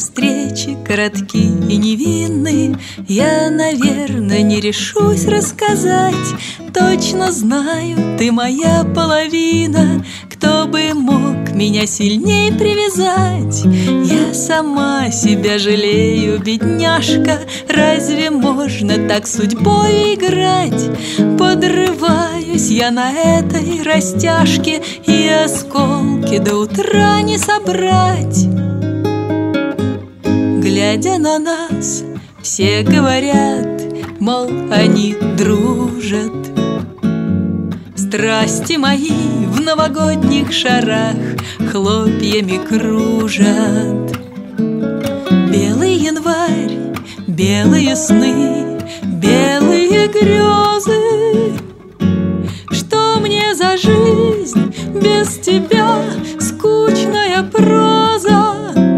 встречи коротки и невинны. Я, наверное, не решусь рассказать. Точно знаю, ты моя половина. Кто бы мог меня сильней привязать? Я сама себя жалею, бедняжка. Разве можно так судьбой играть? Подрываюсь я на этой растяжке, и осколки до утра не собрать. Глядя на нас, все говорят, мол, они дружат. Страсти мои в новогодних шарах хлопьями кружат. Белый январь, белые сны, белые грезы. Что мне за жизнь без тебя, скучная проза?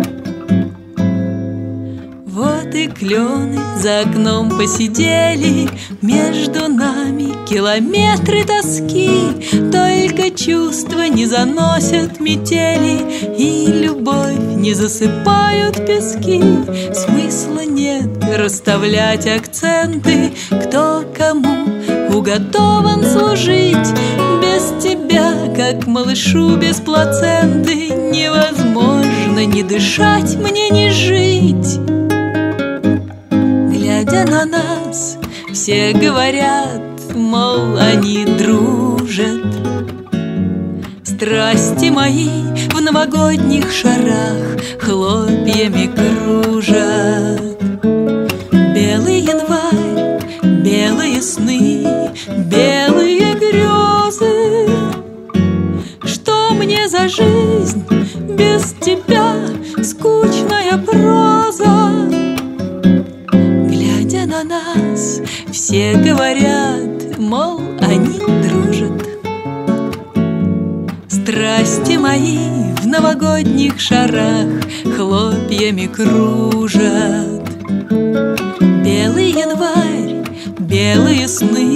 Вот и клены за окном посидели, между нами километры тоски. Только чувства не заносят метели, и любовь не засыпают пески. Смысла нет расставлять акценты, кто кому уготован служить. Без тебя, как малышу без плаценты, невозможно ни дышать мне, ни жить. Глядя на нас, все говорят, мол, они дружат. Страсти мои в новогодних шарах хлопьями кружат. Белый январь, белые сны, белые грезы. Что мне за жизнь без тебя, скучная проза? Глядя на нас, все говорят, мол, они дружат. Страсти мои в новогодних шарах хлопьями кружат. Белый январь, белые сны,